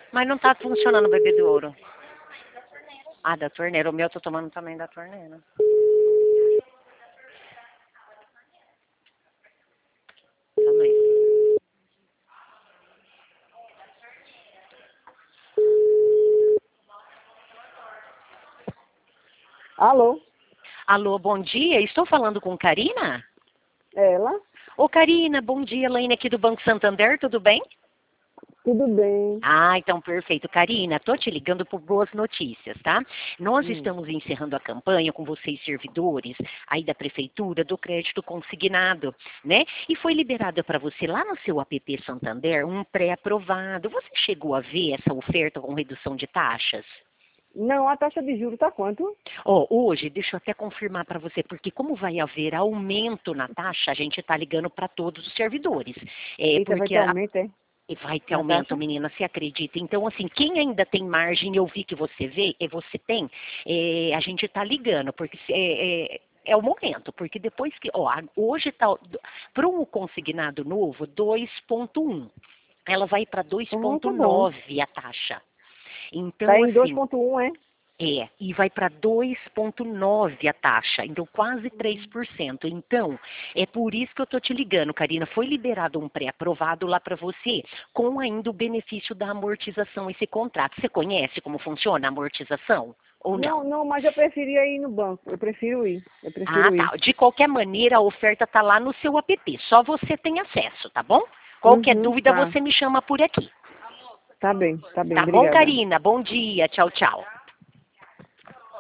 Mas não tá funcionando o bebedouro. Ah, da torneira. O meu eu tô tomando também da torneira. Também. Alô? Alô, bom dia. Estou falando com Karina? Ela? Ô, Karina, bom dia. Elaine aqui do Banco Santander, tudo bem? Tudo bem? Ah, então perfeito. Karina, tô te ligando por boas notícias, tá? Nós Hum. estamos encerrando a campanha com vocês servidores aí da prefeitura do crédito consignado, né? E foi liberado para você lá no seu app Santander um pré-aprovado. Você chegou a ver essa oferta com redução de taxas? Não, a taxa de juros tá quanto? Ó, hoje, deixa eu até confirmar para você, porque como vai haver aumento na taxa, a gente está ligando para todos os servidores. É, Eita, vai porque ter aumento, é? e vai ter Na aumento, taxa? menina, você acredita? Então, assim, quem ainda tem margem, eu vi que você vê, e você tem, a gente está ligando, porque é o momento, porque depois que, ó, hoje está, para um consignado novo, 2,1. Ela vai para Tá bom. 2,9 a taxa. Tá Então, em assim, 2,1, é? e vai para 2,9 a taxa, então quase 3%. Então, é por isso que eu estou te ligando, Karina. Foi liberado um pré-aprovado lá para você, com ainda o benefício da amortização, esse contrato. Você conhece como funciona a amortização? Ou Não, não? não, mas eu preferia ir no banco. Eu prefiro ir. Eu Ah, prefiro ir. tá. De qualquer maneira, a oferta está lá no seu app. Só você tem acesso, tá bom? Qualquer Uhum, dúvida, tá. você me chama por aqui. Tá bem, Tá bom, obrigada. Karina? Bom dia. Tchau, tchau.